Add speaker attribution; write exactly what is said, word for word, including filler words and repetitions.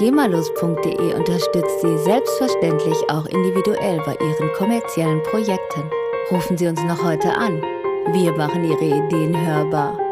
Speaker 1: gemalos punkt de unterstützt Sie selbstverständlich auch individuell bei Ihren kommerziellen Projekten. Rufen Sie uns noch heute an. Wir machen Ihre Ideen hörbar.